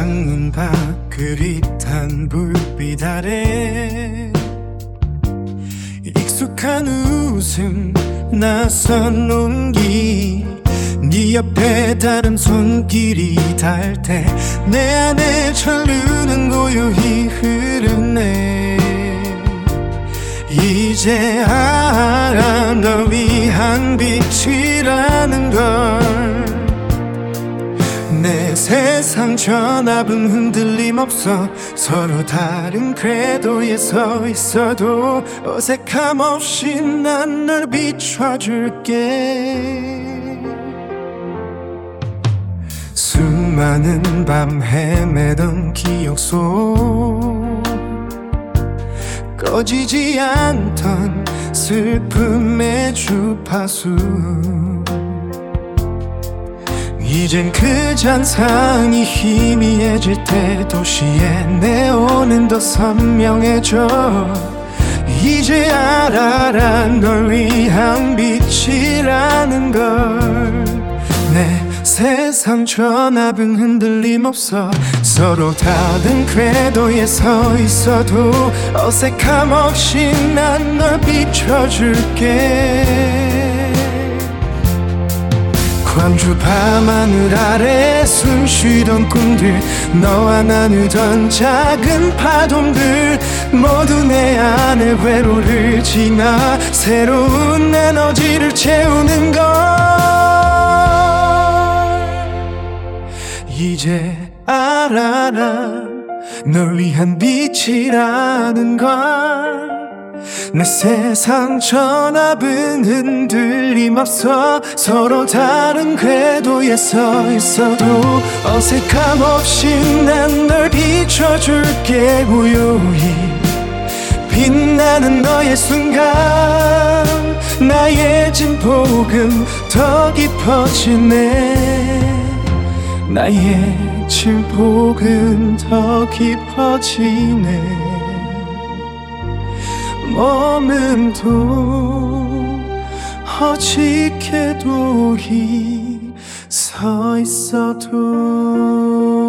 창문 밖 그릿한 불빛 아래 익숙한 웃음 낯선 온기 네 옆에 다른 손길이 닿을 때 내 안에 전류는 고요히 흐르네. 이제 알아 널 위한 빛이라는 걸. 내 세상 전압은 흔들림 없어. 서로 다른 궤도에 서 있어도 어색함 없이 난 널 비춰줄게. 수많은 밤 헤매던 기억 속 꺼지지 않던 슬픔의 주파수. 이젠 그 잔상이 희미해질 때 도시의 네온은 더 선명해져. 이제 알아라 널 위한 빛이라는 걸. 내 세상 전압은 흔들림 없어. 서로 다른 궤도에 서 있어도 어색함 없이 난 널 비춰줄게. 광주 밤하늘 아래 숨 쉬던 꿈들, 너와 나누던 작은 파동들, 모두 내 안의 회로를 지나 새로운 에너지를 채우는 걸. 이제 알아라 널 위한 빛이라는 걸. 내 세상 전압은 흔들림 없어. 서로 다른 궤도에 서 있어도 어색함 없이 난 널 비춰줄게. 고요히 빛나는 너의 순간 나의 진폭은 더 깊어지네. 나의 진폭은 더 깊어지네. 몸은 어지게도 서 있어도